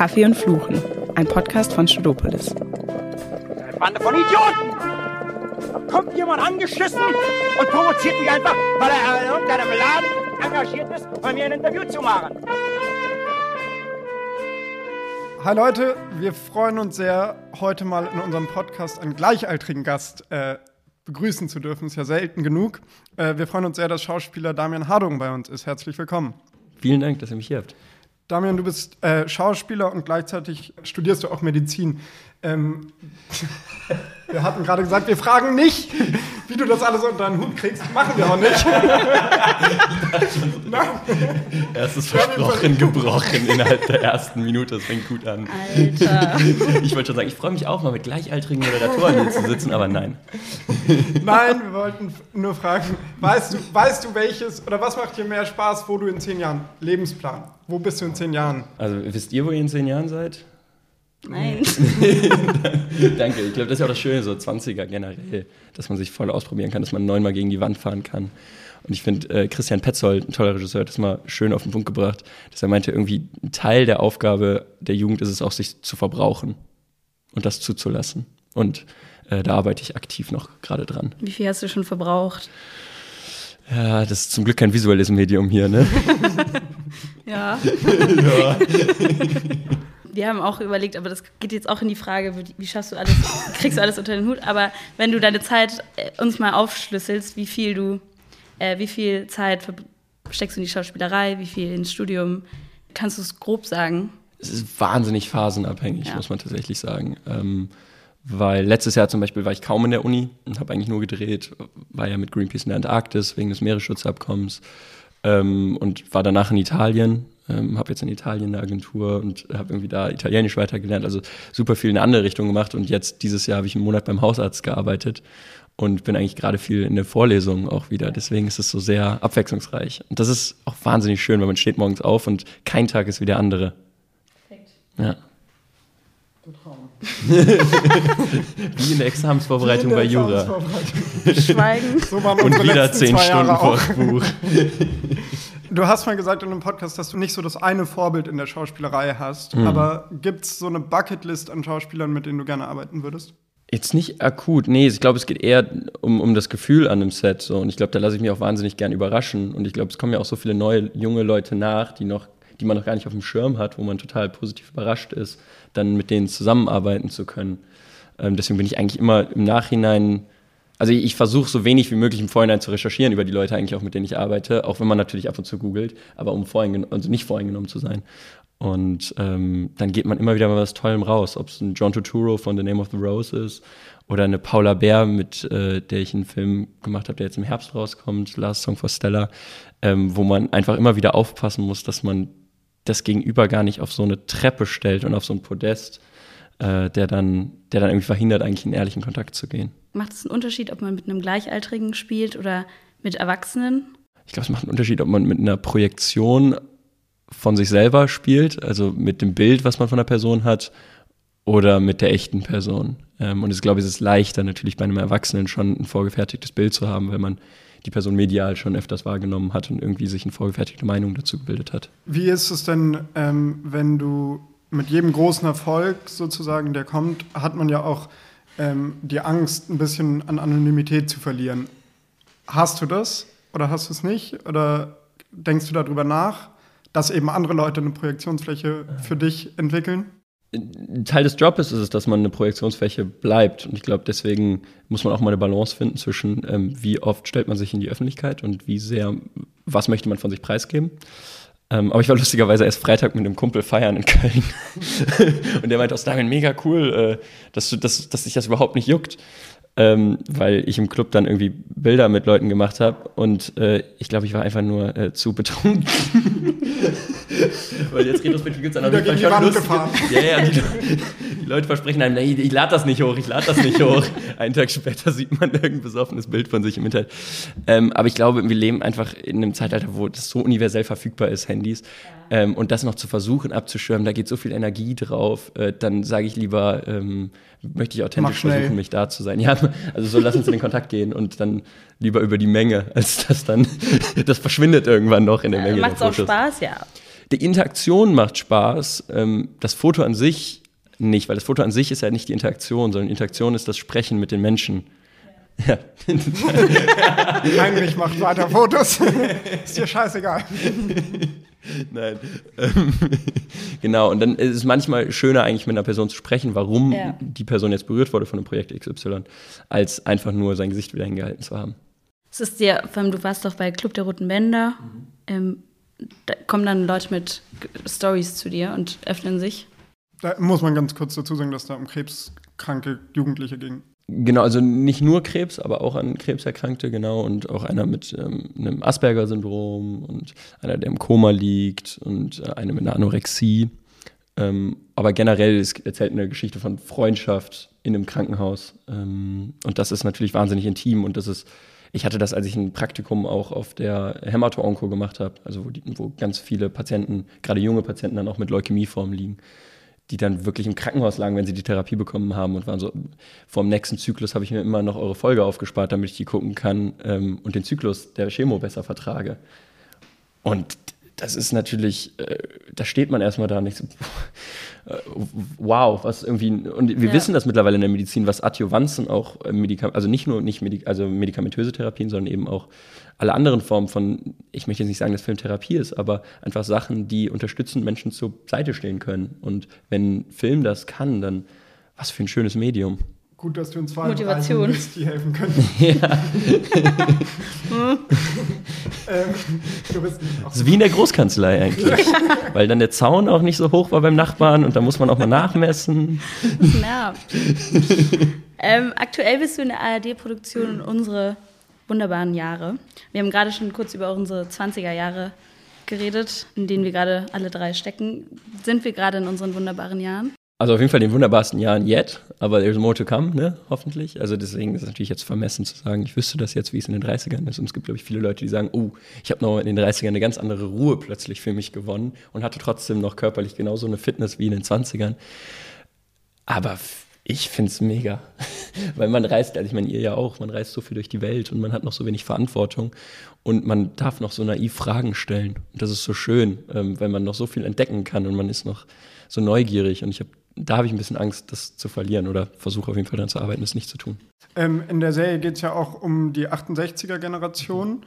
Kaffee und Fluchen, ein Podcast von Studopolis. Eine Bande von Idioten! Da kommt jemand angeschissen und provoziert mich einfach, weil er in irgendeinem Laden engagiert ist, bei mir ein Interview zu machen. Hi Leute, wir freuen uns sehr, heute mal in unserem Podcast einen gleichaltrigen Gast begrüßen zu dürfen. Ist ja selten genug. Wir freuen uns sehr, dass Schauspieler Damian Hardung bei uns ist. Herzlich willkommen. Vielen Dank, dass ihr mich hier habt. Damian, du bist Schauspieler und gleichzeitig studierst du auch Medizin. Wir hatten gerade gesagt, wir fragen nicht, wie du das alles unter den Hut kriegst. Machen wir auch nicht. Erstes Versprochen gebrochen innerhalb der ersten Minute. Das fängt gut an. Alter. Ich wollte schon sagen, ich freue mich auch mal mit gleichaltrigen Moderatoren hier zu sitzen, aber nein. Nein, wir wollten nur fragen, weißt du welches, oder was macht dir mehr Spaß, wo du in 10 Jahren, Lebensplan, wo bist du in 10 Jahren? Also wisst ihr, wo ihr in 10 Jahren seid? Nein. Danke, ich glaube, das ist ja auch das Schöne, so 20er generell, dass man sich voll ausprobieren kann, dass man 9-mal gegen die Wand fahren kann. Und ich finde, Christian Petzold, ein toller Regisseur, hat das mal schön auf den Punkt gebracht, dass er meinte, irgendwie ein Teil der Aufgabe der Jugend ist es auch, sich zu verbrauchen und das zuzulassen. Und da arbeite ich aktiv noch gerade dran. Wie viel hast du schon verbraucht? Ja, das ist zum Glück kein visuelles Medium hier, ne? Ja. Ja. Wir haben auch überlegt, aber das geht jetzt auch in die Frage, wie schaffst du alles, kriegst du alles unter den Hut? Aber wenn du deine Zeit uns mal aufschlüsselst, wie viel Zeit steckst du in die Schauspielerei, wie viel ins Studium, kannst du es grob sagen? Es ist wahnsinnig phasenabhängig, muss man tatsächlich sagen. Weil letztes Jahr zum Beispiel war ich kaum in der Uni und habe eigentlich nur gedreht, war ja mit Greenpeace in der Antarktis wegen des Meeresschutzabkommens und war danach in Italien. Habe jetzt in Italien eine Agentur und habe irgendwie da Italienisch weitergelernt, also super viel in eine andere Richtung gemacht und jetzt dieses Jahr habe ich einen Monat beim Hausarzt gearbeitet und bin eigentlich gerade viel in der Vorlesung auch wieder, deswegen ist es so sehr abwechslungsreich und das ist auch wahnsinnig schön, weil man steht morgens auf und kein Tag ist wie der andere. Perfekt. Ja. Du Traum. Wie in der Examensvorbereitung bei Jura. Schweigen. So waren Und unsere wieder letzten 10 2 Jahre Stunden auch. vor Buch. Du hast mal gesagt in einem Podcast, dass du nicht so das eine Vorbild in der Schauspielerei hast, aber gibt es so eine Bucketlist an Schauspielern, mit denen du gerne arbeiten würdest? Jetzt nicht akut, nee, ich glaube, es geht eher um das Gefühl an einem Set. So. Und ich glaube, da lasse ich mich auch wahnsinnig gern überraschen. Und ich glaube, es kommen ja auch so viele neue, junge Leute nach, die man noch gar nicht auf dem Schirm hat, wo man total positiv überrascht ist, dann mit denen zusammenarbeiten zu können. Deswegen bin ich eigentlich immer im Nachhinein, also ich versuche so wenig wie möglich im Vorhinein zu recherchieren über die Leute eigentlich auch, mit denen ich arbeite, auch wenn man natürlich ab und zu googelt, aber um nicht voreingenommen zu sein. Und dann geht man immer wieder mal was Tollem raus, ob es ein John Turturro von The Name of the Rose ist oder eine Paula Bär, mit der ich einen Film gemacht habe, der jetzt im Herbst rauskommt, Last Song for Stella, wo man einfach immer wieder aufpassen muss, dass man das Gegenüber gar nicht auf so eine Treppe stellt und auf so ein Podest, der dann irgendwie verhindert, eigentlich in ehrlichen Kontakt zu gehen. Macht es einen Unterschied, ob man mit einem Gleichaltrigen spielt oder mit Erwachsenen? Ich glaube, es macht einen Unterschied, ob man mit einer Projektion von sich selber spielt, also mit dem Bild, was man von der Person hat, oder mit der echten Person. Und ich glaube, es ist leichter natürlich bei einem Erwachsenen schon ein vorgefertigtes Bild zu haben, weil man die Person medial schon öfters wahrgenommen hat und irgendwie sich eine vorgefertigte Meinung dazu gebildet hat. Wie ist es denn, wenn du mit jedem großen Erfolg sozusagen, der kommt, hat man ja auch die Angst, ein bisschen an Anonymität zu verlieren. Hast du das oder hast du es nicht? Oder denkst du darüber nach, dass eben andere Leute eine Projektionsfläche für dich entwickeln? Teil des Jobs ist es, dass man eine Projektionsfläche bleibt. Und ich glaube, deswegen muss man auch mal eine Balance finden zwischen, wie oft stellt man sich in die Öffentlichkeit und was möchte man von sich preisgeben. Aber ich war lustigerweise erst Freitag mit einem Kumpel feiern in Köln. Und der meinte aus Damian, mega cool, dass sich das überhaupt nicht juckt. Weil ich im Club dann irgendwie Bilder mit Leuten gemacht habe. Und ich glaube, ich war einfach nur zu betrunken. Weil jetzt retrospektiv gibt es dann auf jeden Fall schon lustige... Ja, die Leute versprechen einem, nee, ich lade das nicht hoch. Einen Tag später sieht man irgendein besoffenes Bild von sich im Internet. Aber ich glaube, wir leben einfach in einem Zeitalter, wo das so universell verfügbar ist, Handys. Und das noch zu versuchen abzuschirmen, da geht so viel Energie drauf. Dann sage ich lieber, möchte ich authentisch versuchen, mich da zu sein. Ja, also so lass uns in den Kontakt gehen und dann lieber über die Menge, als das dann, das verschwindet irgendwann noch in der Menge. Macht's auch Spaß, ja. Die Interaktion macht Spaß, das Foto an sich nicht, weil das Foto an sich ist ja nicht die Interaktion, sondern die Interaktion ist das Sprechen mit den Menschen. Ja. Heinrich macht weiter Fotos. Ist dir scheißegal. Nein. Genau, und dann ist es manchmal schöner, eigentlich mit einer Person zu sprechen, warum die Person jetzt berührt wurde von einem Projekt XY, als einfach nur sein Gesicht wieder hingehalten zu haben. Es ist dir, du warst doch bei Club der Roten Bänder, da kommen dann Leute mit Stories zu dir und öffnen sich. Da muss man ganz kurz dazu sagen, dass da um krebskranke Jugendliche ging. Genau, also nicht nur Krebs, aber auch an Krebserkrankte, genau, und auch einer mit einem Asperger-Syndrom und einer, der im Koma liegt und eine mit einer Anorexie. Aber generell erzählt eine Geschichte von Freundschaft in einem Krankenhaus. Und das ist natürlich wahnsinnig intim und ich hatte das, als ich ein Praktikum auch auf der Hämato-Onko gemacht habe, also wo ganz viele Patienten, gerade junge Patienten, dann auch mit Leukämieformen liegen, die dann wirklich im Krankenhaus lagen, wenn sie die Therapie bekommen haben und waren so, vor dem nächsten Zyklus habe ich mir immer noch eure Folge aufgespart, damit ich die gucken kann und den Zyklus der Chemo besser vertrage. Und das ist natürlich, da steht man erstmal da nicht so, wow, was irgendwie, und wir wissen das mittlerweile in der Medizin, was Adjuvanzen auch, also nicht nur medikamentöse Therapien, sondern eben auch alle anderen Formen von, ich möchte jetzt nicht sagen, dass Filmtherapie ist, aber einfach Sachen, die unterstützend Menschen zur Seite stehen können. Und wenn Film das kann, dann was für ein schönes Medium. Gut, dass du in 2 Motivation bist, die helfen können. Ja. Das ist wie in der Großkanzlei eigentlich. Weil dann der Zaun auch nicht so hoch war beim Nachbarn und da muss man auch mal nachmessen. Das nervt. Aktuell bist du in der ARD-Produktion Unsere wunderbaren Jahre. Wir haben gerade schon kurz über unsere 20er Jahre geredet, in denen wir gerade alle 3 stecken. Sind wir gerade in unseren wunderbaren Jahren? Also auf jeden Fall den wunderbarsten Jahren yet, aber there's more to come, ne, hoffentlich. Also deswegen ist es natürlich jetzt vermessen zu sagen, ich wüsste das jetzt, wie es in den 30ern ist. Und es gibt, glaube ich, viele Leute, die sagen, ich habe noch in den 30ern eine ganz andere Ruhe plötzlich für mich gewonnen und hatte trotzdem noch körperlich genauso eine Fitness wie in den 20ern. Aber ich finde es mega, weil man reist, also ich meine, ihr ja auch, man reist so viel durch die Welt und man hat noch so wenig Verantwortung und man darf noch so naiv Fragen stellen. Und das ist so schön, weil man noch so viel entdecken kann und man ist noch so neugierig und da habe ich ein bisschen Angst, das zu verlieren oder versuche auf jeden Fall daran zu arbeiten, das nicht zu tun. In der Serie geht es ja auch um die 68er-Generation.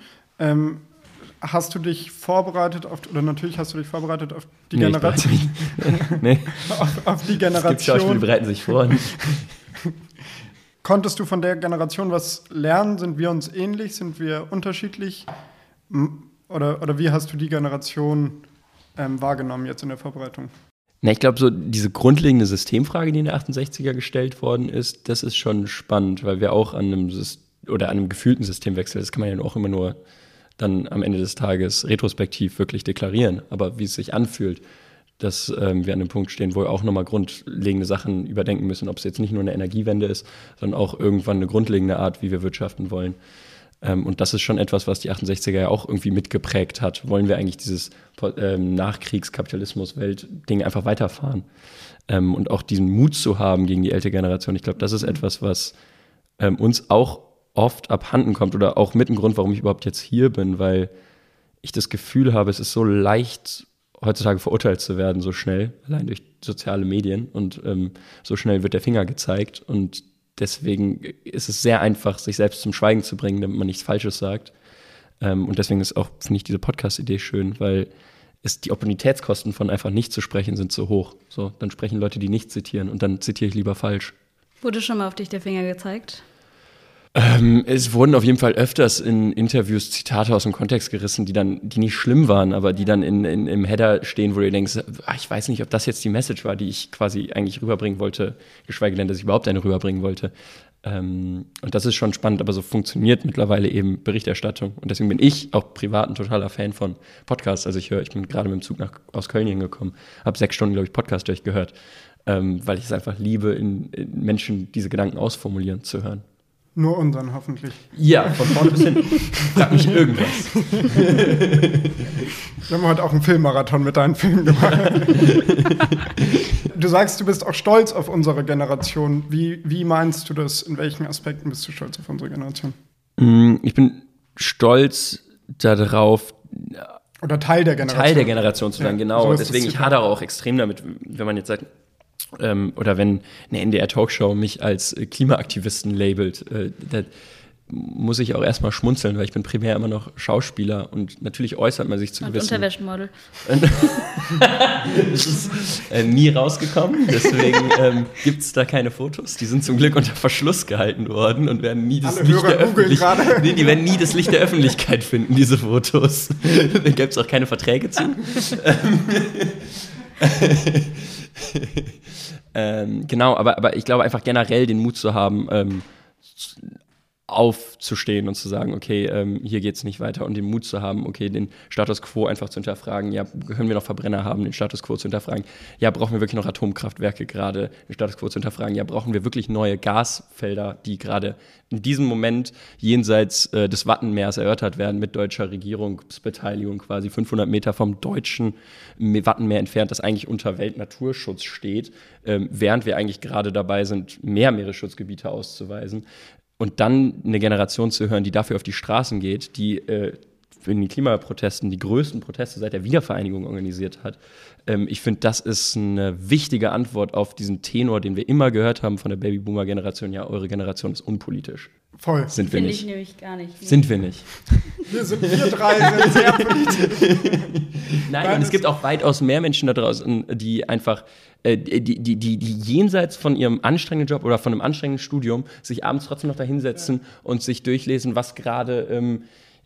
Hast du dich vorbereitet auf die Generation? Nee. auf die Generation. Es gibt Schauspieler, die bereiten sich vor. Konntest du von der Generation was lernen? Sind wir uns ähnlich? Sind wir unterschiedlich? Oder wie hast du die Generation wahrgenommen jetzt in der Vorbereitung? Na, ich glaube, so diese grundlegende Systemfrage, die in der 68er gestellt worden ist, das ist schon spannend, weil wir auch an einem gefühlten Systemwechsel, das kann man ja auch immer nur dann am Ende des Tages retrospektiv wirklich deklarieren, aber wie es sich anfühlt, dass wir an einem Punkt stehen, wo wir auch nochmal grundlegende Sachen überdenken müssen, ob es jetzt nicht nur eine Energiewende ist, sondern auch irgendwann eine grundlegende Art, wie wir wirtschaften wollen. Und das ist schon etwas, was die 68er ja auch irgendwie mitgeprägt hat. Wollen wir eigentlich dieses Nachkriegskapitalismus-Welt-Ding einfach weiterfahren? Und auch diesen Mut zu haben gegen die ältere Generation. Ich glaube, das ist etwas, was uns auch oft abhanden kommt oder auch mit ein Grund, warum ich überhaupt jetzt hier bin, weil ich das Gefühl habe, es ist so leicht, heutzutage verurteilt zu werden, so schnell, allein durch soziale Medien und so schnell wird der Finger gezeigt und deswegen ist es sehr einfach, sich selbst zum Schweigen zu bringen, damit man nichts Falsches sagt. Und deswegen ist auch, finde ich, diese Podcast-Idee schön, weil die Opportunitätskosten von einfach nicht zu sprechen sind so hoch. So, dann sprechen Leute, die nicht zitieren und dann zitiere ich lieber falsch. Wurde schon mal auf dich der Finger gezeigt? Es wurden auf jeden Fall öfters in Interviews Zitate aus dem Kontext gerissen, die nicht schlimm waren, aber die dann im Header stehen, wo du denkst, ich weiß nicht, ob das jetzt die Message war, die ich quasi eigentlich rüberbringen wollte, geschweige denn, dass ich überhaupt eine rüberbringen wollte. Und das ist schon spannend, aber so funktioniert mittlerweile eben Berichterstattung. Und deswegen bin ich auch privat ein totaler Fan von Podcasts. Also ich bin gerade mit dem Zug aus Köln hingekommen, habe 6 Stunden, glaube ich, Podcast durchgehört, weil ich es einfach liebe, in Menschen diese Gedanken ausformulieren zu hören. Nur unseren, hoffentlich. Ja, von vorne bis hinten. Frag mich irgendwas. Wir haben heute auch einen Filmmarathon mit deinen Filmen gemacht. Du sagst, du bist auch stolz auf unsere Generation. Wie meinst du das? In welchen Aspekten bist du stolz auf unsere Generation? Ich bin stolz darauf, Oder Teil der Generation. Teil der Generation zu sein, Ja, genau. so ist Deswegen, das ich hadere auch extrem damit, wenn man jetzt sagt, oder wenn eine NDR-Talkshow mich als Klimaaktivisten labelt, da muss ich auch erstmal schmunzeln, weil ich bin primär immer noch Schauspieler und natürlich äußert man sich zu gewissen... Unterwäschenmodel. Das ist nie rausgekommen, deswegen gibt es da keine Fotos. Die sind zum Glück unter Verschluss gehalten worden und werden nie das Licht der Öffentlichkeit... Nee, die werden nie das Licht der Öffentlichkeit finden, diese Fotos. Da gibt es auch keine Verträge zu. Genau, aber ich glaube einfach generell den Mut zu haben, aufzustehen und zu sagen, okay, hier geht's nicht weiter und den Mut zu haben, okay, den Status Quo einfach zu hinterfragen, ja, können wir noch Verbrenner haben, den Status Quo zu hinterfragen, ja, brauchen wir wirklich noch Atomkraftwerke gerade, den Status Quo zu hinterfragen, ja, brauchen wir wirklich neue Gasfelder, die gerade in diesem Moment jenseits des Wattenmeers erörtert werden mit deutscher Regierungsbeteiligung, quasi 500 Meter vom deutschen Wattenmeer entfernt, das eigentlich unter Weltnaturschutz steht, während wir eigentlich gerade dabei sind, mehr Meeresschutzgebiete auszuweisen. Und dann eine Generation zu hören, die dafür auf die Straßen geht, die in den Klimaprotesten die größten Proteste seit der Wiedervereinigung organisiert hat. Ich finde, das ist eine wichtige Antwort auf diesen Tenor, den wir immer gehört haben von der Babyboomer-Generation. Ja, eure Generation ist unpolitisch. Voll. Sind wir nicht. Finde ich nämlich gar nicht. Sind wir nicht. Wir drei sind sehr politisch. Nein, und es gibt auch weitaus mehr Menschen da draußen, die einfach, die jenseits von ihrem anstrengenden Job oder von einem anstrengenden Studium sich abends trotzdem noch da hinsetzen und sich durchlesen, was gerade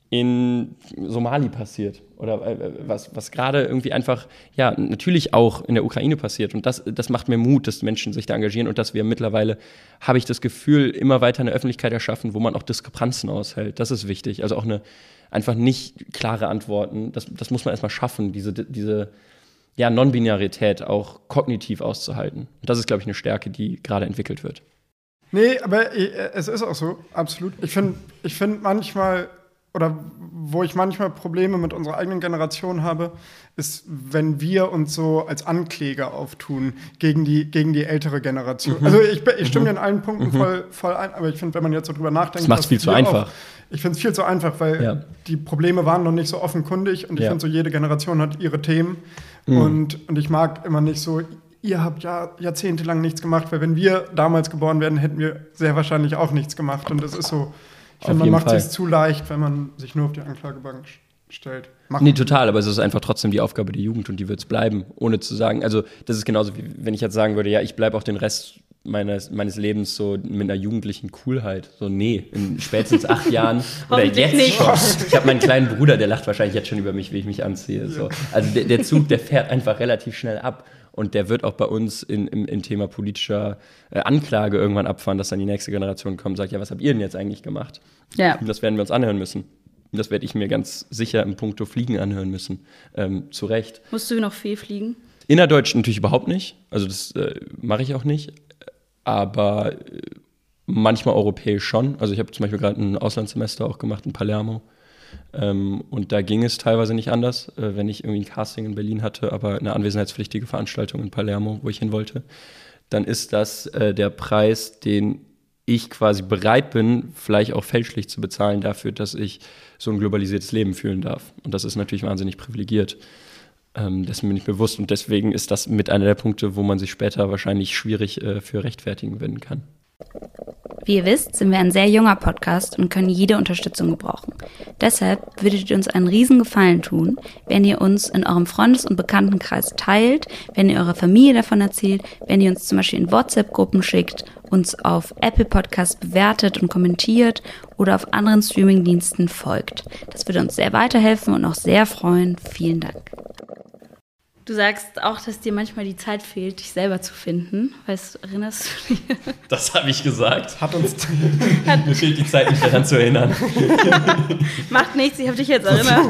in Somali passiert oder was gerade irgendwie einfach, ja, natürlich auch in der Ukraine passiert. Und das macht mir Mut, dass Menschen sich da engagieren und dass wir mittlerweile, habe ich das Gefühl, immer weiter eine Öffentlichkeit erschaffen, wo man auch Diskrepanzen aushält. Das ist wichtig. Also auch einfach nicht klare Antworten. Das muss man erstmal schaffen, diese ja, Non-Binarität auch kognitiv auszuhalten. Und das ist, glaube ich, eine Stärke, die gerade entwickelt wird. Nee, aber es ist auch so, absolut. Ich finde manchmal, oder wo ich manchmal Probleme mit unserer eigenen Generation habe, ist, wenn wir uns so als Ankläger auftun gegen die ältere Generation. Also ich stimme dir in allen Punkten voll ein, aber ich finde, wenn man jetzt so drüber nachdenkt... Das macht es viel zu einfach. Ich finde es viel zu einfach, weil die Probleme waren noch nicht so offenkundig und ich finde so, jede Generation hat ihre Themen und ich mag immer nicht so... Ihr habt ja jahrzehntelang nichts gemacht, weil wenn wir damals geboren werden, hätten wir sehr wahrscheinlich auch nichts gemacht. Und das ist so, ich finde, man macht es sich zu leicht, wenn man sich nur auf die Anklagebank stellt. Nee, total, aber es ist einfach trotzdem die Aufgabe der Jugend und die wird es bleiben, ohne zu sagen, also das ist genauso, wie wenn ich jetzt sagen würde, ja, ich bleibe auch den Rest meines Lebens so mit einer jugendlichen Coolheit. So, nee, in spätestens 8 Jahren oder jetzt nicht. Schon. Ich habe meinen kleinen Bruder, der lacht wahrscheinlich jetzt schon über mich, wie ich mich anziehe. So. Also der Zug, der fährt einfach relativ schnell ab. Und der wird auch bei uns im Thema politischer Anklage irgendwann abfahren, dass dann die nächste Generation kommt und sagt, ja, was habt ihr denn jetzt eigentlich gemacht? Ja. Und das werden wir uns anhören müssen. Und das werde ich mir ganz sicher im Puncto Fliegen anhören müssen. Zu Recht. Musst du noch viel fliegen? Innerdeutsch natürlich überhaupt nicht. Also das mache ich auch nicht. Aber manchmal europäisch schon. Also ich habe zum Beispiel gerade ein Auslandssemester auch gemacht in Palermo. Und da ging es teilweise nicht anders, wenn ich irgendwie ein Casting in Berlin hatte, aber eine anwesenheitspflichtige Veranstaltung in Palermo, wo ich hin wollte, dann ist das der Preis, den ich quasi bereit bin, vielleicht auch fälschlich zu bezahlen dafür, dass ich so ein globalisiertes Leben führen darf. Und das ist natürlich wahnsinnig privilegiert. Dessen bin ich bewusst und deswegen ist das mit einer der Punkte, wo man sich später wahrscheinlich schwierig für rechtfertigen werden kann. Wie ihr wisst, sind wir ein sehr junger Podcast und können jede Unterstützung gebrauchen. Deshalb würdet ihr uns einen riesen Gefallen tun, wenn ihr uns in eurem Freundes- und Bekanntenkreis teilt, wenn ihr eurer Familie davon erzählt, wenn ihr uns zum Beispiel in WhatsApp-Gruppen schickt, uns auf Apple Podcast bewertet und kommentiert oder auf anderen Streamingdiensten folgt. Das würde uns sehr weiterhelfen und auch sehr freuen. Vielen Dank. Du sagst auch, dass dir manchmal die Zeit fehlt, dich selber zu finden. Erinnerst du dich? Das habe ich gesagt. Mir fehlt die Zeit, mich daran zu erinnern. Macht nichts, ich habe dich jetzt erinnert.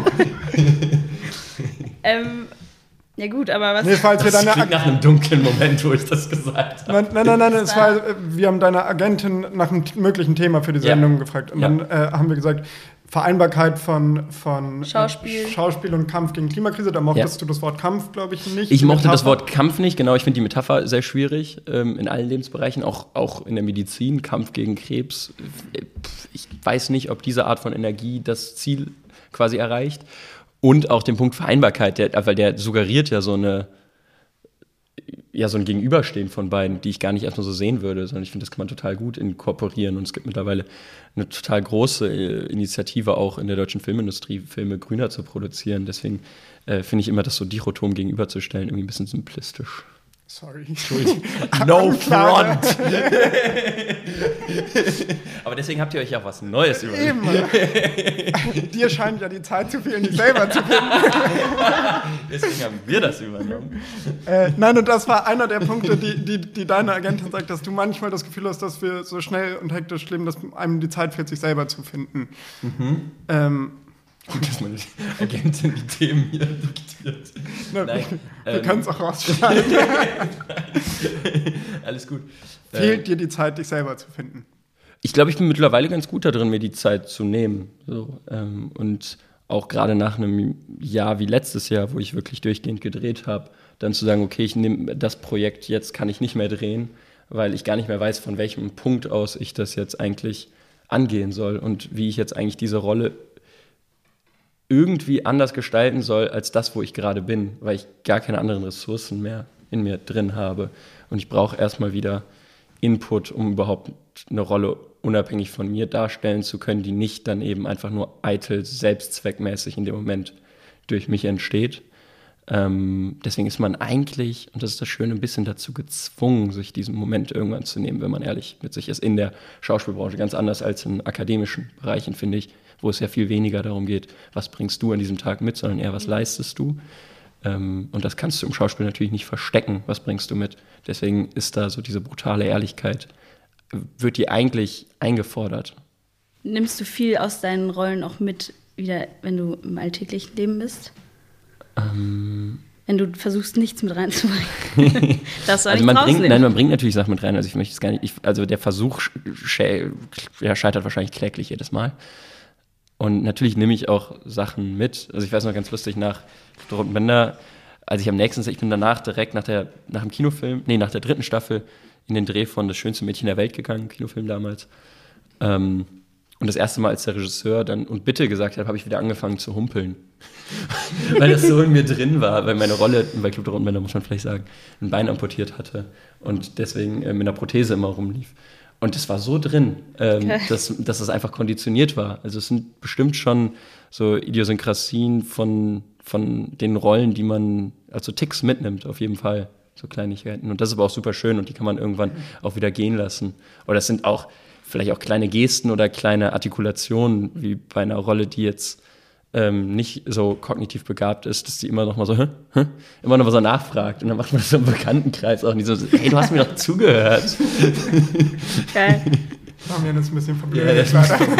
Ja gut, aber was... Nee, falls wir das klingt nach einem dunklen Moment, wo ich das gesagt habe. Nein, wir haben deine Agentin nach einem möglichen Thema für die Sendung gefragt. Und dann haben wir gesagt, Vereinbarkeit von Schauspiel und Kampf gegen Klimakrise. Da mochtest du das Wort Kampf, glaube ich, nicht. Ich mochte das Wort Kampf nicht, genau. Ich finde die Metapher sehr schwierig in allen Lebensbereichen, auch in der Medizin, Kampf gegen Krebs. Ich weiß nicht, ob diese Art von Energie das Ziel quasi erreicht. Und auch den Punkt Vereinbarkeit, weil der suggeriert ja so ein Gegenüberstehen von beiden, die ich gar nicht erstmal so sehen würde, sondern ich finde, das kann man total gut inkorporieren. Und es gibt mittlerweile eine total große Initiative auch in der deutschen Filmindustrie, Filme grüner zu produzieren. Deswegen finde ich immer, das so dichotom gegenüberzustellen, irgendwie ein bisschen simplistisch. Sorry. No front! Aber deswegen habt ihr euch ja was Neues überlegt. Dir scheint ja die Zeit zu fehlen, dich selber zu finden. Deswegen haben wir das übernommen. Nein, und das war einer der Punkte, die deine Agentin sagt, dass du manchmal das Gefühl hast, dass wir so schnell und hektisch leben, dass einem die Zeit fehlt, sich selber zu finden. Gut, dass meine Agentin die Themen hier diktiert. Nein, wir können es auch rausschneiden. Alles gut. Fehlt dir die Zeit, dich selber zu finden? Ich glaube, ich bin mittlerweile ganz gut darin, mir die Zeit zu nehmen. Und auch gerade nach einem Jahr wie letztes Jahr, wo ich wirklich durchgehend gedreht habe, dann zu sagen, okay, ich nehme das Projekt, jetzt kann ich nicht mehr drehen, weil ich gar nicht mehr weiß, von welchem Punkt aus ich das jetzt eigentlich angehen soll und wie ich jetzt eigentlich diese Rolle irgendwie anders gestalten soll als das, wo ich gerade bin, weil ich gar keine anderen Ressourcen mehr in mir drin habe. Und ich brauche erstmal wieder Input, um überhaupt eine Rolle unabhängig von mir darstellen zu können, die nicht dann eben einfach nur eitel, selbstzweckmäßig in dem Moment durch mich entsteht. Deswegen ist man eigentlich, und das ist das Schöne, ein bisschen dazu gezwungen, sich diesen Moment irgendwann zu nehmen, wenn man ehrlich mit sich ist, in der Schauspielbranche, ganz anders als in akademischen Bereichen, finde ich, wo es ja viel weniger darum geht, was bringst du an diesem Tag mit, sondern eher, was leistest du. Und das kannst du im Schauspiel natürlich nicht verstecken, was bringst du mit. Deswegen ist da so diese brutale Ehrlichkeit, wird die eigentlich eingefordert. Nimmst du viel aus deinen Rollen auch mit, wieder, wenn du im alltäglichen Leben bist? Wenn du versuchst, nichts mit reinzubringen. Das soll also man bringt natürlich Sachen mit rein. Also ich möchte es gar nicht. Also der Versuch scheitert wahrscheinlich kläglich jedes Mal. Und natürlich nehme ich auch Sachen mit. Also ich weiß noch ganz lustig, nach Roten Bänder, als ich bin danach direkt nach dem Kinofilm, nach der 3. Staffel in den Dreh von Das schönste Mädchen der Welt gegangen, Kinofilm damals. Und das erste Mal, als der Regisseur dann und bitte gesagt hat, habe ich wieder angefangen zu humpeln. Weil das so in mir drin war, weil meine Rolle bei Club der Roten Bänder, muss man vielleicht sagen, ein Bein amputiert hatte und deswegen mit einer Prothese immer rumlief. Und das war so drin, dass das einfach konditioniert war. Also es sind bestimmt schon so Idiosynkrasien von den Rollen, die man also Ticks mitnimmt, auf jeden Fall. So Kleinigkeiten. Und das ist aber auch super schön und die kann man irgendwann auch wieder gehen lassen. Oder es sind auch vielleicht auch kleine Gesten oder kleine Artikulationen, wie bei einer Rolle, die jetzt nicht so kognitiv begabt ist, dass die immer noch mal so immer noch mal so nachfragt. Und dann macht man das so im Bekanntenkreis auch nicht so, hey, du hast mir doch zugehört. Geil. Wir haben ja das ein bisschen Ja, das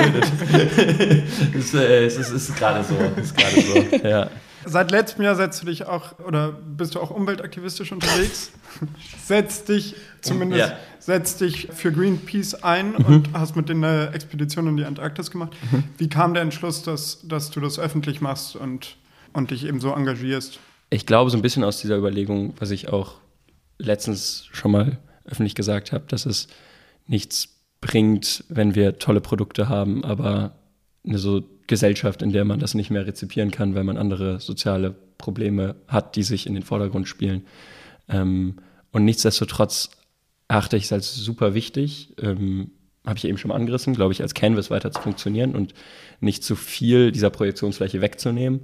ist gerade so. Ja. Seit letztem Jahr bist du auch umweltaktivistisch unterwegs? Setzt dich für Greenpeace ein und hast mit denen eine Expedition in die Antarktis gemacht. Wie kam der Entschluss, dass du das öffentlich machst und dich eben so engagierst? Ich glaube so ein bisschen aus dieser Überlegung, was ich auch letztens schon mal öffentlich gesagt habe, dass es nichts bringt, wenn wir tolle Produkte haben, aber eine so Gesellschaft, in der man das nicht mehr rezipieren kann, weil man andere soziale Probleme hat, die sich in den Vordergrund spielen. Und nichtsdestotrotz achte ich es als super wichtig, habe ich eben schon mal angerissen, glaube ich, als Canvas weiter zu funktionieren und nicht zu viel dieser Projektionsfläche wegzunehmen.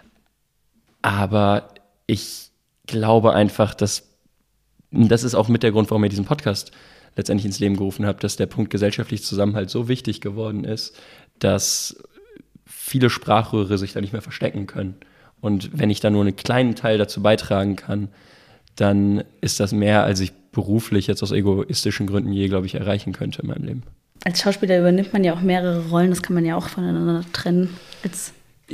Aber ich glaube einfach, dass das ist auch mit der Grund, warum ich diesen Podcast letztendlich ins Leben gerufen habe, dass der Punkt gesellschaftlicher Zusammenhalt so wichtig geworden ist, dass viele Sprachrohre sich da nicht mehr verstecken können. Und wenn ich da nur einen kleinen Teil dazu beitragen kann, dann ist das mehr, als ich beruflich jetzt aus egoistischen Gründen je, glaube ich, erreichen könnte in meinem Leben. Als Schauspieler übernimmt man ja auch mehrere Rollen, das kann man ja auch voneinander trennen. Als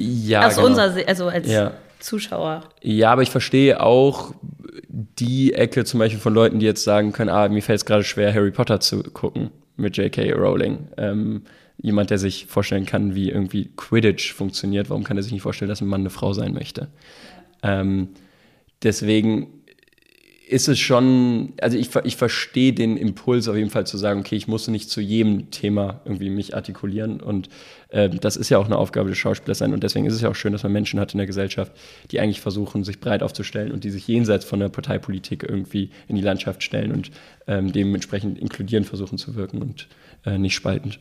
Zuschauer. Ja, aber ich verstehe auch die Ecke zum Beispiel von Leuten, die jetzt sagen können, mir fällt es gerade schwer, Harry Potter zu gucken mit J.K. Rowling. Jemand, der sich vorstellen kann, wie irgendwie Quidditch funktioniert, warum kann er sich nicht vorstellen, dass ein Mann eine Frau sein möchte? Deswegen ist es schon, also ich verstehe den Impuls auf jeden Fall zu sagen, okay, ich muss nicht zu jedem Thema irgendwie mich artikulieren und das ist ja auch eine Aufgabe des Schauspielers sein und deswegen ist es ja auch schön, dass man Menschen hat in der Gesellschaft, die eigentlich versuchen, sich breit aufzustellen und die sich jenseits von der Parteipolitik irgendwie in die Landschaft stellen und dementsprechend inkludierend versuchen zu wirken und nicht spaltend.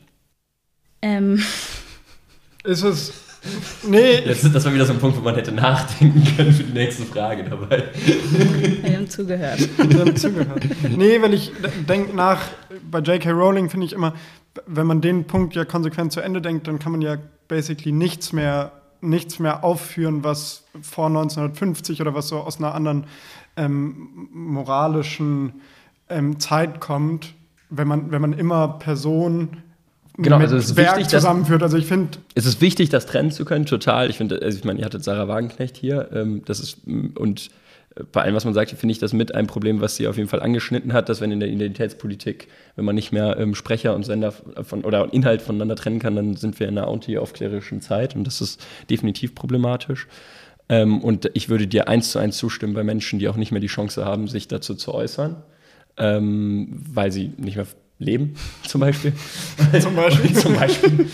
Ist es... Nee. Das war wieder so ein Punkt, wo man hätte nachdenken können für die nächste Frage dabei. Wir haben zugehört. Nee, weil ich denke bei J.K. Rowling finde ich immer, wenn man den Punkt ja konsequent zu Ende denkt, dann kann man ja basically nichts mehr aufführen, was vor 1950 oder was so aus einer anderen moralischen Zeit kommt, wenn man immer Personen genau, also es ist Werk wichtig, zusammenführt. Also ich finde, es ist wichtig, das trennen zu können, total. Ich finde, also ich meine, ihr hattet Sarah Wagenknecht hier, das ist, und bei allem, was man sagt, finde ich das mit ein Problem, was sie auf jeden Fall angeschnitten hat, dass wenn in der Identitätspolitik, wenn man nicht mehr Sprecher und Sender oder Inhalt voneinander trennen kann, dann sind wir in einer anti-aufklärerischen Zeit und das ist definitiv problematisch. Und ich würde dir 1:1 zustimmen bei Menschen, die auch nicht mehr die Chance haben, sich dazu zu äußern, weil sie nicht mehr leben, zum Beispiel. Zum Beispiel.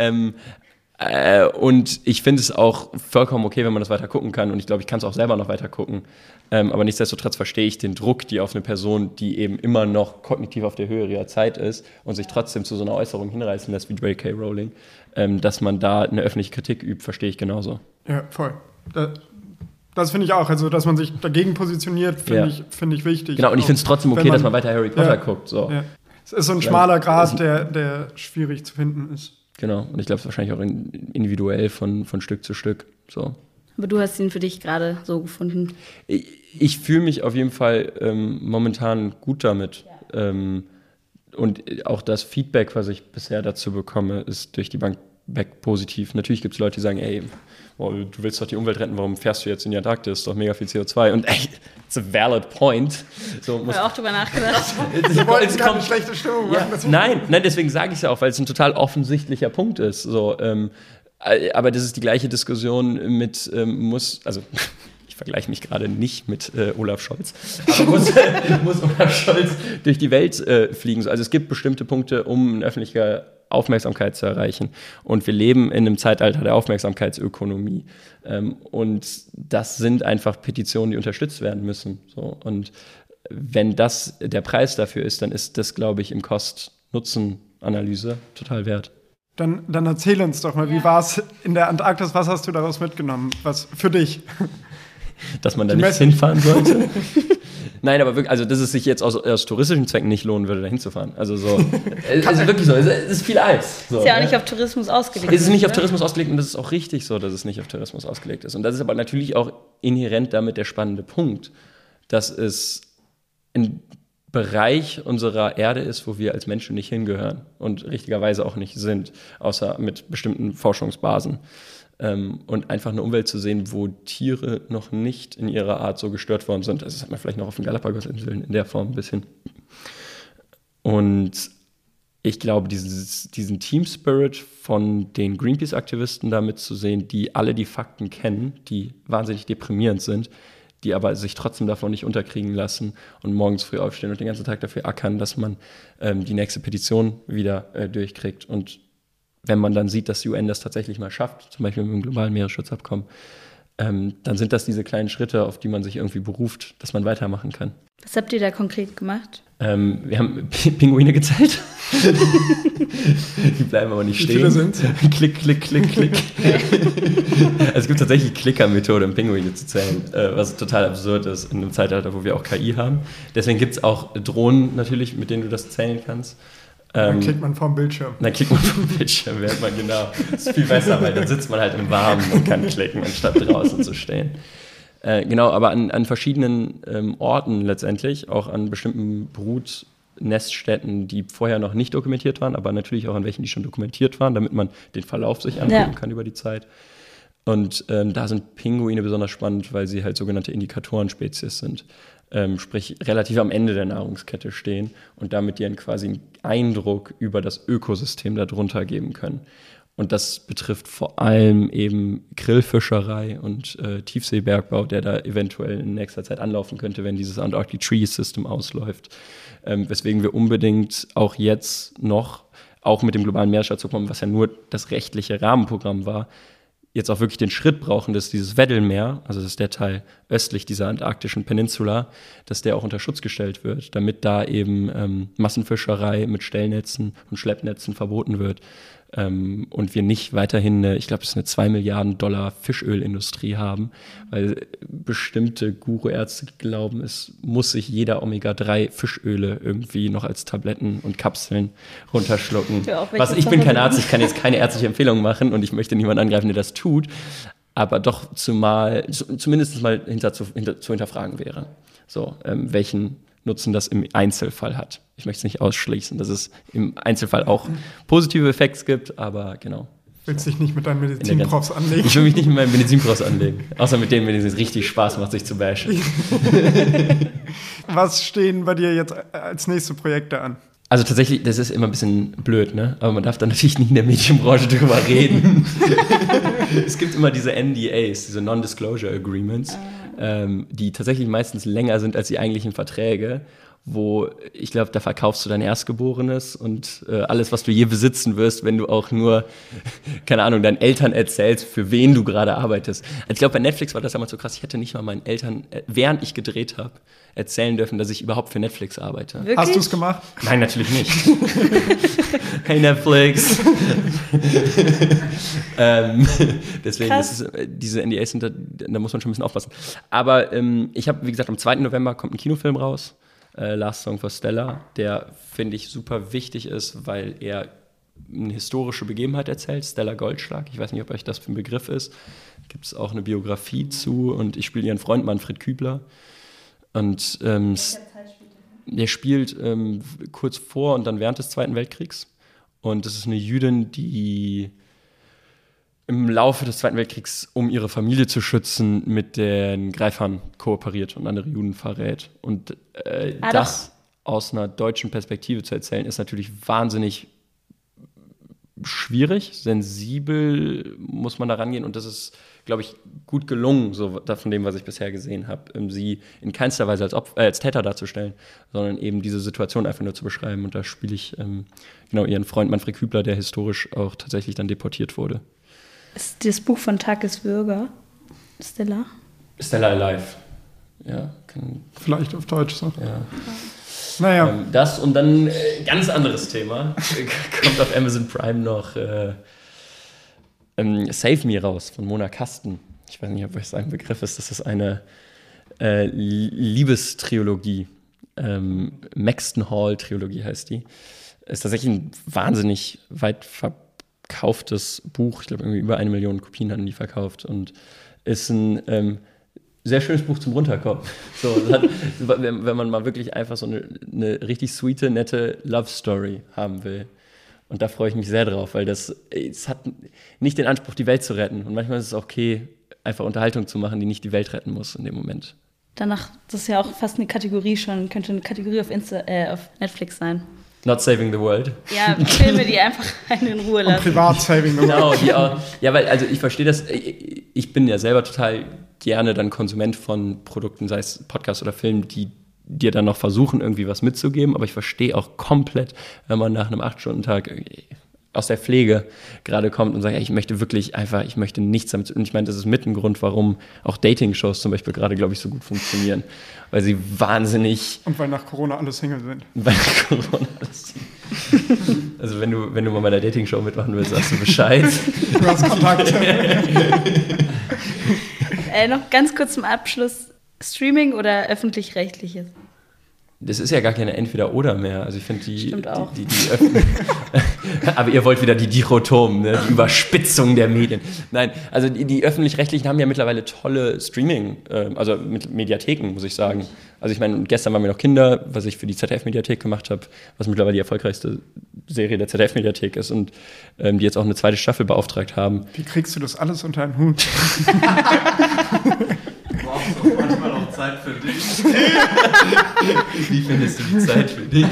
Und ich finde es auch vollkommen okay, wenn man das weiter gucken kann. Und ich glaube, ich kann es auch selber noch weiter gucken. Aber nichtsdestotrotz verstehe ich den Druck, die auf eine Person, die eben immer noch kognitiv auf der Höhe ihrer Zeit ist und sich trotzdem zu so einer Äußerung hinreißen lässt wie J.K. Rowling, dass man da eine öffentliche Kritik übt, verstehe ich genauso. Ja, voll. Das finde ich auch. Also, dass man sich dagegen positioniert, finde ich wichtig. Genau, und ich finde es trotzdem okay, dass man weiter Harry Potter guckt. So. Ja. Es ist so ein schmaler Grat, der schwierig zu finden ist. Genau, und ich glaube, es ist wahrscheinlich auch individuell von Stück zu Stück. So. Aber du hast ihn für dich gerade so gefunden. Ich fühle mich auf jeden Fall momentan gut damit. Ja. Und auch das Feedback, was ich bisher dazu bekomme, ist durch die Bank weg positiv. Natürlich gibt es Leute, die sagen, ey, du willst doch die Umwelt retten, warum fährst du jetzt in die Antarktis? Ist doch mega viel CO2. Und ey, it's a valid point. So, ich habe auch drüber nachgedacht. Sie wollten keine schlechte Stimmung machen. Ja, nein, deswegen sage ich es ja auch, weil es ein total offensichtlicher Punkt ist. So, aber das ist die gleiche Diskussion mit ich vergleiche mich gerade nicht mit Olaf Scholz, aber muss Olaf Scholz durch die Welt fliegen. Also es gibt bestimmte Punkte, um eine öffentliche Aufmerksamkeit zu erreichen. Und wir leben in einem Zeitalter der Aufmerksamkeitsökonomie. Und das sind einfach Petitionen, die unterstützt werden müssen. So. Und wenn das der Preis dafür ist, dann ist das, glaube ich, im Kost-Nutzen-Analyse total wert. Dann erzähl uns doch mal, wie war es in der Antarktis? Was hast du daraus mitgenommen? Was für dich? Dass man da nicht hinfahren sollte. Nein, aber wirklich, also dass es sich jetzt aus touristischen Zwecken nicht lohnen würde, da hinzufahren. Also so, es ist wirklich so, es ist viel Eis. So, ist ja auch nicht auf Tourismus ausgelegt. Es ist nicht auf Tourismus ausgelegt und das ist auch richtig so, dass es nicht auf Tourismus ausgelegt ist. Und das ist aber natürlich auch inhärent damit der spannende Punkt, dass es ein Bereich unserer Erde ist, wo wir als Menschen nicht hingehören und richtigerweise auch nicht sind, außer mit bestimmten Forschungsbasen. Und einfach eine Umwelt zu sehen, wo Tiere noch nicht in ihrer Art so gestört worden sind. Also das hat man vielleicht noch auf den Galapagos-Inseln in der Form ein bisschen. Und ich glaube, diesen Team-Spirit von den Greenpeace-Aktivisten damit zu sehen, die alle die Fakten kennen, die wahnsinnig deprimierend sind, die aber sich trotzdem davon nicht unterkriegen lassen und morgens früh aufstehen und den ganzen Tag dafür ackern, dass man die nächste Petition wieder durchkriegt. Und wenn man dann sieht, dass die UN das tatsächlich mal schafft, zum Beispiel mit dem globalen Meeresschutzabkommen, dann sind das diese kleinen Schritte, auf die man sich irgendwie beruft, dass man weitermachen kann. Was habt ihr da konkret gemacht? Wir haben Pinguine gezählt. Die bleiben aber nicht stehen. Wie viele sind? Klick, klick, klick, klick. Also es gibt tatsächlich Klicker-Methode, um Pinguine zu zählen, was total absurd ist in einem Zeitalter, wo wir auch KI haben. Deswegen gibt es auch Drohnen natürlich, mit denen du das zählen kannst. Dann klickt man vom Bildschirm. Während man, genau. Das ist viel besser, weil dann sitzt man halt im Warmen und kann klicken, anstatt draußen zu stehen. Genau, aber an verschiedenen Orten letztendlich, auch an bestimmten Brutneststätten, die vorher noch nicht dokumentiert waren, aber natürlich auch an welchen, die schon dokumentiert waren, damit man den Verlauf sich angucken kann über die Zeit. Und da sind Pinguine besonders spannend, weil sie halt sogenannte Indikatorenspezies sind. Sprich relativ am Ende der Nahrungskette stehen und damit dir quasi einen Eindruck über das Ökosystem darunter geben können. Und das betrifft vor allem eben Grillfischerei und Tiefseebergbau, der da eventuell in nächster Zeit anlaufen könnte, wenn dieses Antarctic Tree System ausläuft. Weswegen wir unbedingt auch jetzt noch, auch mit dem globalen Meeresschutzabkommen, was ja nur das rechtliche Rahmenprogramm war, jetzt auch wirklich den Schritt brauchen, dass dieses Weddell-Meer, also das ist der Teil östlich dieser antarktischen Peninsula, dass der auch unter Schutz gestellt wird, damit da eben Massenfischerei mit Stellnetzen und Schleppnetzen verboten wird. Und wir nicht weiterhin ich glaube, es ist eine 2 Milliarden Dollar Fischölindustrie haben, weil bestimmte Guru-Ärzte glauben, es muss sich jeder Omega-3-Fischöle irgendwie noch als Tabletten und Kapseln runterschlucken. Ich bin kein Arzt, ich kann jetzt keine ärztliche Empfehlung machen und ich möchte niemanden angreifen, der das tut, aber doch zumindest mal zu hinterfragen wäre. So, welchen Nutzen das im Einzelfall hat. Ich möchte es nicht ausschließen, dass es im Einzelfall auch positive Effekte gibt, aber genau. Willst dich nicht mit deinen Medizinprofs anlegen? Ich will mich nicht mit meinen Medizinprofs anlegen. Außer mit denen, wenn es richtig Spaß macht, sich zu bashen. Was stehen bei dir jetzt als nächste Projekte an? Also tatsächlich, das ist immer ein bisschen blöd, ne? Aber man darf da natürlich nicht in der Medienbranche drüber reden. Es gibt immer diese NDAs, diese Non-Disclosure Agreements, die tatsächlich meistens länger sind als die eigentlichen Verträge, wo, ich glaube, da verkaufst du dein Erstgeborenes und alles, was du je besitzen wirst, wenn du auch nur, keine Ahnung, deinen Eltern erzählst, für wen du gerade arbeitest. Also ich glaube, bei Netflix war das damals so krass, ich hätte nicht mal meinen Eltern, während ich gedreht habe, erzählen dürfen, dass ich überhaupt für Netflix arbeite. Wirklich? Hast du es gemacht? Nein, natürlich nicht. Hey Netflix. Deswegen, diese NDAs sind da muss man schon ein bisschen aufpassen. Aber ich habe, wie gesagt, am 2. November kommt ein Kinofilm raus, Last Song for Stella, der, finde ich, super wichtig ist, weil er eine historische Begebenheit erzählt, Stella Goldschlag. Ich weiß nicht, ob euch das für ein Begriff ist. Gibt es auch eine Biografie zu und ich spiele ihren Freund Manfred Kübler. Und der spielt kurz vor und dann während des Zweiten Weltkriegs. Und das ist eine Jüdin, die im Laufe des Zweiten Weltkriegs, um ihre Familie zu schützen, mit den Greifern kooperiert und andere Juden verrät. Und das aus einer deutschen Perspektive zu erzählen, ist natürlich wahnsinnig schwierig, sensibel muss man da rangehen. Und das ist, glaube ich, gut gelungen, so von dem, was ich bisher gesehen habe, sie in keinster Weise als Täter darzustellen, sondern eben diese Situation einfach nur zu beschreiben. Und da spiele ich ihren Freund Manfred Kübler, der historisch auch tatsächlich dann deportiert wurde. Ist das Buch von Takis Würger, Stella? Stella Alive. Ja. Vielleicht auf Deutsch so. Ja. Naja. Das und dann ganz anderes Thema. Kommt auf Amazon Prime noch Save Me raus von Mona Kasten. Ich weiß nicht, ob euch das ein Begriff ist. Das ist eine Liebestrilogie. Maxton Hall Trilogie heißt die. Ist tatsächlich ein wahnsinnig weit verkauftes Buch. Ich glaube, irgendwie über 1 Million Kopien hatten die verkauft. Und ist ein sehr schönes Buch zum Runterkommen. So, wenn man mal wirklich einfach so eine richtig sweete, nette Love-Story haben will. Und da freue ich mich sehr drauf, weil es hat nicht den Anspruch, die Welt zu retten. Und manchmal ist es okay, einfach Unterhaltung zu machen, die nicht die Welt retten muss in dem Moment. Danach, das ist ja auch fast eine Kategorie schon, könnte eine Kategorie auf Netflix sein. Not Saving the World. Ja, Filme, die einfach einen in Ruhe lassen. Privat Saving the World. Genau, ja, weil also ich verstehe das, ich bin ja selber total gerne dann Konsument von Produkten, sei es Podcasts oder Filmen, die dir dann noch versuchen, irgendwie was mitzugeben, aber ich verstehe auch komplett, wenn man nach einem 8-Stunden-Tag aus der Pflege gerade kommt und sagt, ja, ich möchte nichts damit. Und ich meine, das ist mit ein Grund, warum auch Dating-Shows zum Beispiel gerade, glaube ich, so gut funktionieren. Weil sie wahnsinnig... Und weil nach Corona alle Single sind. Weil nach Corona alles Single. Also wenn du mal bei der Dating-Show mitmachen willst, sagst du Bescheid. Du hast Kontakt. Noch ganz kurz zum Abschluss. Streaming oder öffentlich-rechtliches? Das ist ja gar keine Entweder-Oder mehr. Also ich finde Stimmt auch. Aber ihr wollt wieder die Dichotomen, ne? Die Überspitzung der Medien. Nein, also die Öffentlich-Rechtlichen haben ja mittlerweile tolle Streaming, also mit Mediatheken, muss ich sagen. Also ich meine, gestern waren wir noch Kinder, was ich für die ZDF-Mediathek gemacht habe, was mittlerweile die erfolgreichste Serie der ZDF-Mediathek ist und die jetzt auch eine 2. Staffel beauftragt haben. Wie kriegst du das alles unter einen Hut? Du brauchst auch manchmal noch Zeit für dich. Wie findest du die Zeit für dich?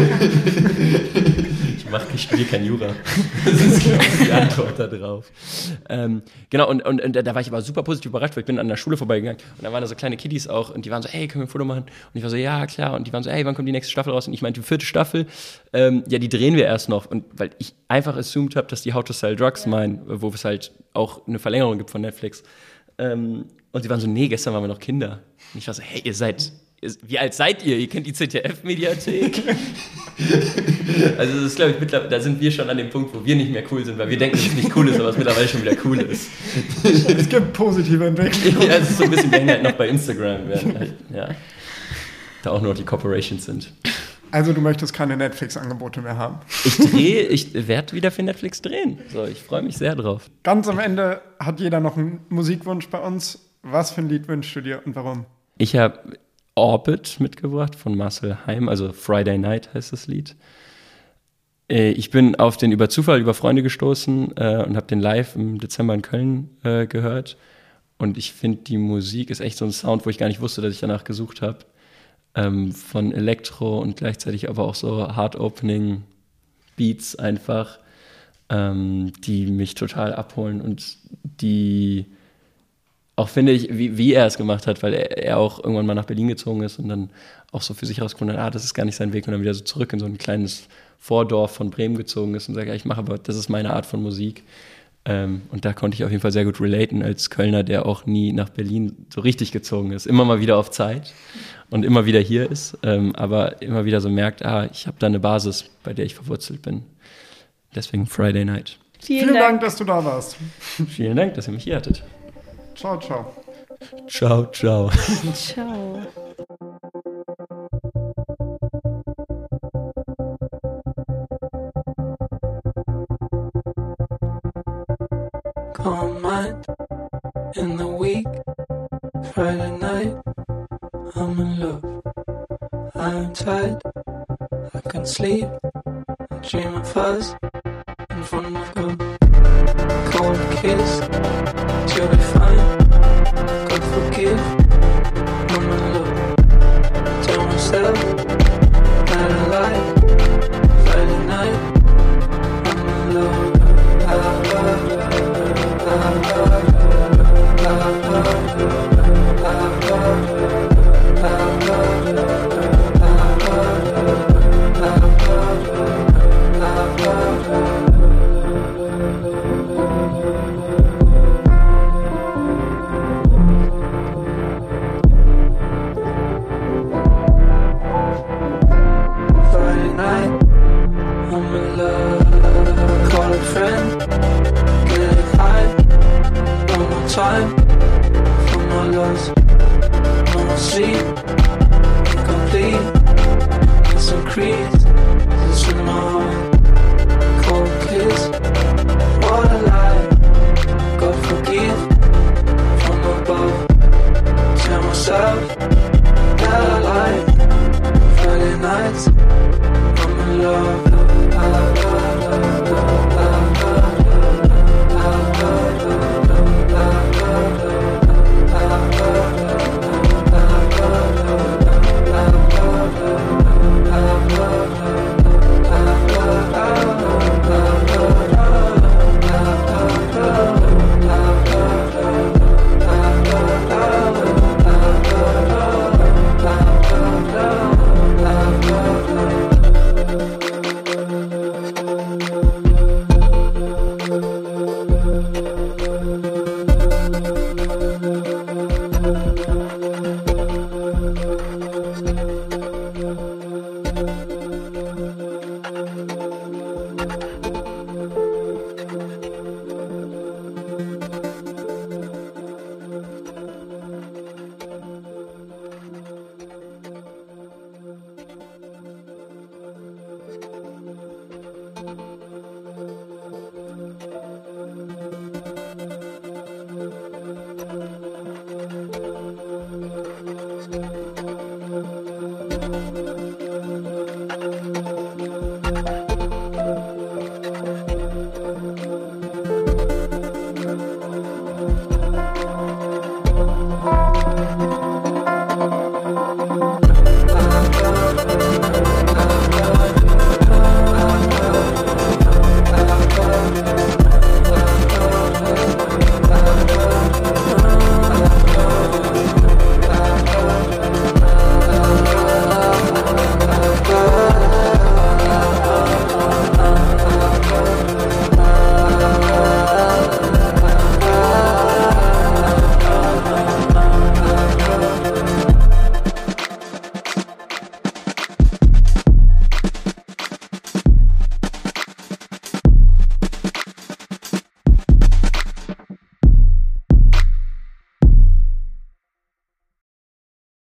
Ich studiere kein Jura. Das ist, glaube ich, die Antwort da drauf. Genau, und da war ich aber super positiv überrascht, weil ich bin an der Schule vorbeigegangen und da waren da so kleine Kiddies auch und die waren so, hey, können wir ein Foto machen? Und ich war so, ja, klar. Und die waren so, hey, wann kommt die nächste Staffel raus? Und ich meinte, die 4. Staffel, ja, die drehen wir erst noch. Und weil ich einfach assumed habe, dass die How to Sell Drugs meinen, wo es halt auch eine Verlängerung gibt von Netflix. Und sie waren so, nee, gestern waren wir noch Kinder. Und ich war so, hey, wie alt seid ihr? Ihr kennt die ZDF-Mediathek? Also das ist, glaube ich, mittlerweile, da sind wir schon an dem Punkt, wo wir nicht mehr cool sind, weil wir denken, dass es nicht cool ist, aber es mittlerweile schon wieder cool ist. Es gibt positive Entwicklungen. Ja, es ist so ein bisschen, wir hängen halt noch bei Instagram, halt, ja, da auch nur die Corporations sind. Also du möchtest keine Netflix-Angebote mehr haben? Ich werde wieder für Netflix drehen. So, ich freue mich sehr drauf. Ganz am Ende hat jeder noch einen Musikwunsch bei uns. Was für ein Lied wünschst du dir und warum? Ich habe Orbit mitgebracht von Marcel Heim, also Friday Night heißt das Lied. Ich bin auf den über Zufall über Freunde gestoßen und habe den live im Dezember in Köln gehört. Und ich finde, die Musik ist echt so ein Sound, wo ich gar nicht wusste, dass ich danach gesucht habe. Von Elektro und gleichzeitig aber auch so Hard-Opening Beats einfach, die mich total abholen und die auch, finde ich, wie er es gemacht hat, weil er auch irgendwann mal nach Berlin gezogen ist und dann auch so für sich rausgefunden hat, das ist gar nicht sein Weg und dann wieder so zurück in so ein kleines Vordorf von Bremen gezogen ist und sagt, ja, ich mache aber, das ist meine Art von Musik. Und da konnte ich auf jeden Fall sehr gut relaten als Kölner, der auch nie nach Berlin so richtig gezogen ist. Immer mal wieder auf Zeit und immer wieder hier ist, aber immer wieder so merkt, ich habe da eine Basis, bei der ich verwurzelt bin. Deswegen Friday Night. Vielen Dank, dass du da warst. Vielen Dank, dass ihr mich hier hattet. Ciao, ciao. Ciao, ciao. Ciao. Calm mind in the week, Friday night, I'm in love. I'm tired, I can sleep, I dream of us in front of God. Cold kiss, you'll be fine, God forgive, I'm in love. Tell myself that I like Friday night, I'm in love. Friday night, I'm in love. Call a friend, get high. One more time for my loss. No more sleep, incomplete. Need some crease.